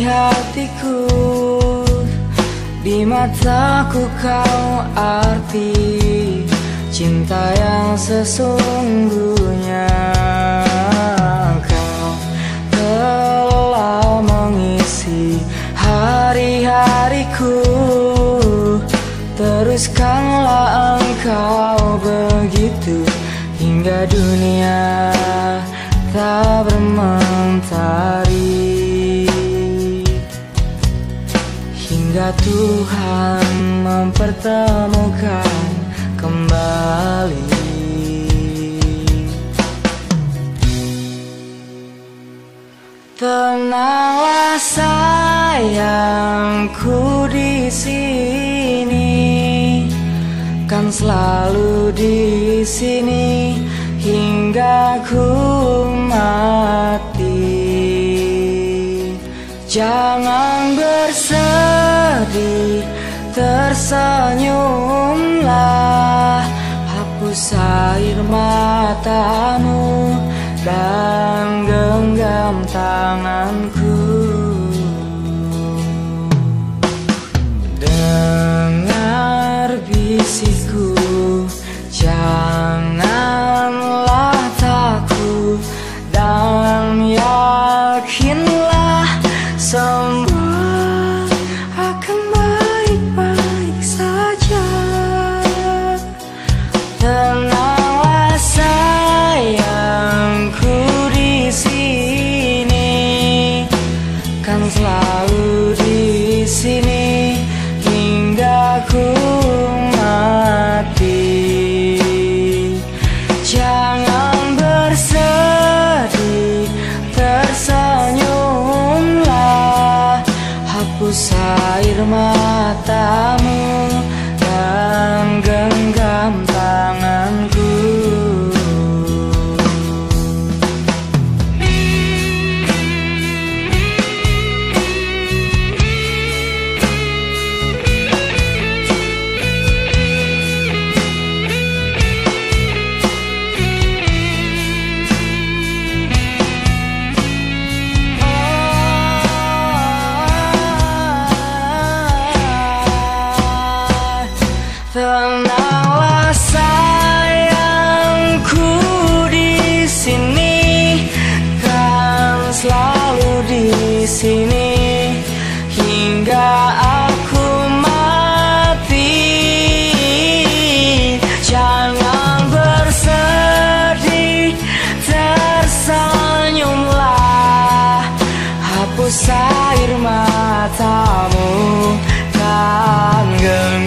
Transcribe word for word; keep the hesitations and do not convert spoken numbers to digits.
hatiku, di mataku kau arti cinta yang sesungguhnya. Kau telah mengisi hari-hariku, teruskanlah engkau begitu hingga dunia tak bermentari, hingga Tuhan mempertemukan kembali. Tenanglah sayangku, di sini kan selalu di sini hingga ku mati. Jangan bersedih, tersenyumlah, hapus air matamu dan genggam tanganku. Dengar bisikku, janganlah takut, dan yakinlah semua akan baik-baik saja. Tenanglah sayangku, di sini kan selalu di sini hingga ku mati. Jangan bersedih, tersenyumlah, hapus air matamu dan genggam tanganku. Tenanglah sayangku, di sini kan selalu di sini hingga aku mati. Jangan bersedih, tersenyumlah, hapus air matamu dan genggam